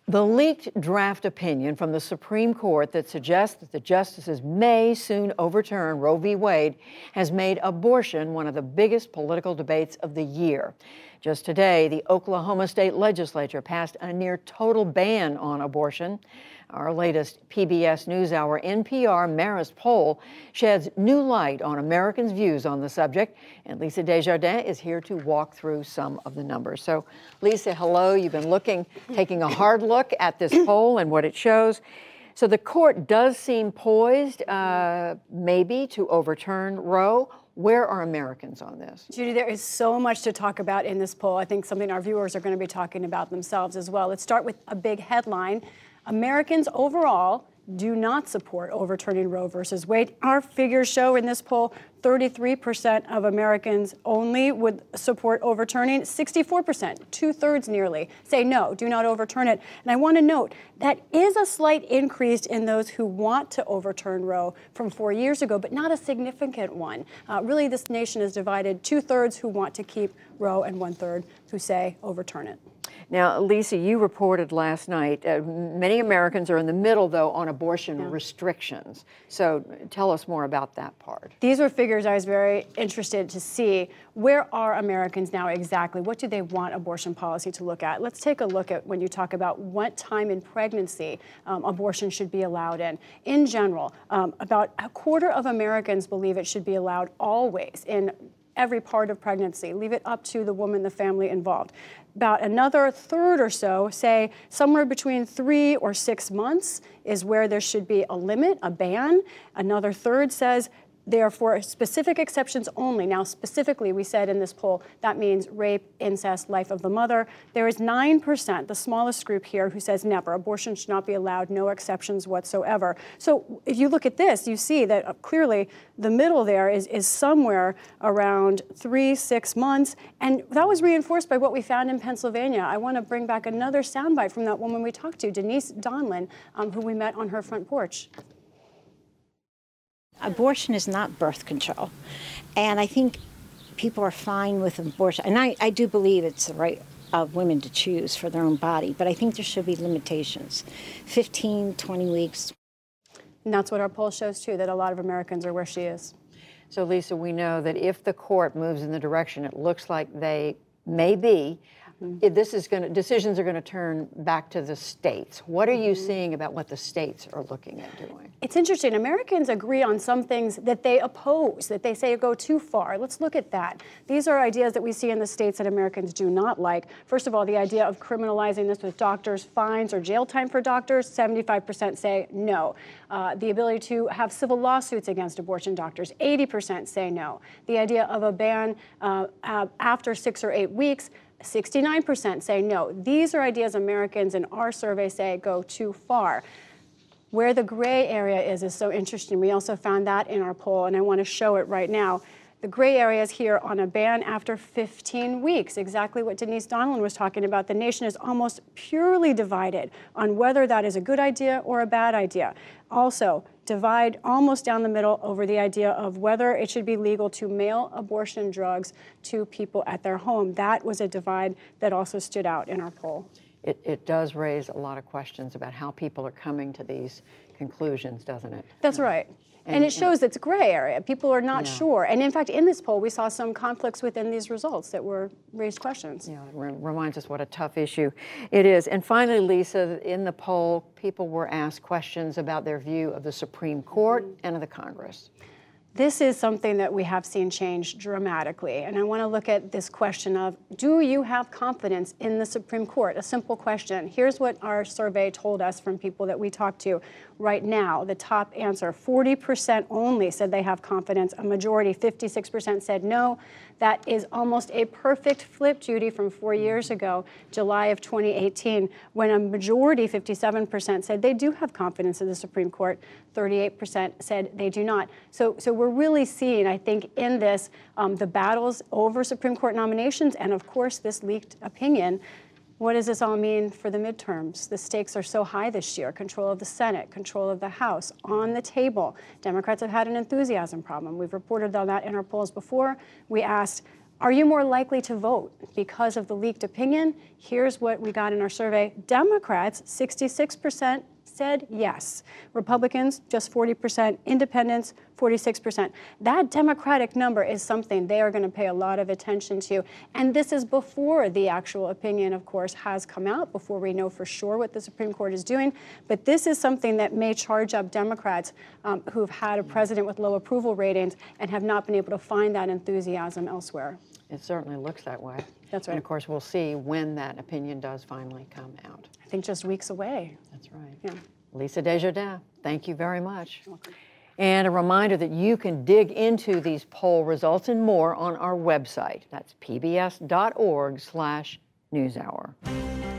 The leaked draft opinion from the Supreme Court that suggests that the justices may soon overturn Roe v. Wade has made abortion one of the biggest political debates of the year. Just today, the Oklahoma State Legislature passed a near total ban on abortion. Our latest PBS NewsHour NPR Marist poll sheds new light on Americans' views on the subject, and Lisa Desjardins is here to walk through some of the numbers. So, Lisa, hello. You've been taking a hard look at this poll and what it shows. So the court does seem poised, maybe, to overturn Roe. Where are Americans on this? Judy, there is so much to talk about in this poll. I think something our viewers are going to be talking about themselves as well. Let's start with a big headline. Americans overall do not support overturning Roe versus Wade. Our figures show in this poll 33% of Americans only would support overturning. 64%, two-thirds nearly, say no, do not overturn it. And I want to note that is a slight increase in those who want to overturn Roe from 4 years ago, but not a significant one. Really, this nation is divided, two-thirds who want to keep Roe and one-third who say overturn it. Now, Lisa, you reported last night, many Americans are in the middle, though, on abortion restrictions. So tell us more about that part. These were figures I was very interested to see. Where are Americans now exactly? What do they want abortion policy to look at? Let's take a look at when you talk about what time in pregnancy abortion should be allowed in. In general, about a quarter of Americans believe it should be allowed always in every part of pregnancy. Leave it up to the woman, the family involved. About another third or so say somewhere between 3 or 6 months is where there should be a limit, a ban. Another third says therefore specific exceptions only. Now, specifically, we said in this poll, that means rape, incest, life of the mother. There is 9%, the smallest group here, who says never. Abortion should not be allowed, no exceptions whatsoever. So if you look at this, you see that clearly the middle there is somewhere around 3-6 months. And that was reinforced by what we found in Pennsylvania. I want to bring back another soundbite from that woman we talked to, Denise Donlin, who we met on her front porch. Abortion is not birth control. And I think people are fine with abortion. And I do believe it's the right of women to choose for their own body. But I think there should be limitations, 15, 20 weeks. And that's what our poll shows, too, that a lot of Americans are where she is. So, Lisa, we know that if the court moves in the direction it looks like they may be, decisions are going to turn back to the states. What are you seeing about what the states are looking at doing? It's interesting. Americans agree on some things that they oppose, that they say go too far. Let's look at that. These are ideas that we see in the states that Americans do not like. First of all, the idea of criminalizing this with doctors' fines or jail time for doctors, 75% say no. The ability to have civil lawsuits against abortion doctors, 80% say no. The idea of a ban after 6 or 8 weeks, 69% say no. These are ideas Americans in our survey say go too far. Where the gray area is so interesting. We also found that in our poll, and I want to show it right now. The gray area is here on a ban after 15 weeks, exactly what Denise Donlin was talking about. The nation is almost purely divided on whether that is a good idea or a bad idea. Also, divide almost down the middle over the idea of whether it should be legal to mail abortion drugs to people at their home. That was a divide that also stood out in our poll. It does raise a lot of questions about how people are coming to these conclusions, doesn't it? That's right. And it shows it's a gray area. People are not sure. And in fact, in this poll, we saw some conflicts within these results that were raised questions. Yeah, it reminds us what a tough issue it is. And finally, Lisa, in the poll, people were asked questions about their view of the Supreme Court and of the Congress. This is something that we have seen change dramatically. And I want to look at this question of, do you have confidence in the Supreme Court? A simple question. Here's what our survey told us from people that we talked to. Right now, the top answer, 40% only said they have confidence. A majority, 56%, said no. That is almost a perfect flip, Judy, from 4 years ago, July of 2018, when a majority, 57%, said they do have confidence in the Supreme Court. 38% said they do not. So we're really seeing, I think, in this, the battles over Supreme Court nominations and, of course, this leaked opinion. What does this all mean for the midterms? The stakes are so high this year. Control of the Senate, control of the House, on the table. Democrats have had an enthusiasm problem. We've reported on that in our polls before. We asked, Are you more likely to vote because of the leaked opinion? Here's what we got in our survey. Democrats, 66% said yes. Republicans, just 40%. Independents, 46%. That Democratic number is something they are going to pay a lot of attention to. And this is before the actual opinion, of course, has come out, before we know for sure what the Supreme Court is doing. But this is something that may charge up Democrats who've had a president with low approval ratings and have not been able to find that enthusiasm elsewhere. It certainly looks that way. That's right. And of course, we'll see when that opinion does finally come out. I think just weeks away. That's right. Yeah. Lisa Desjardins, thank you very much. And a reminder that you can dig into these poll results and more on our website. That's pbs.org/newshour.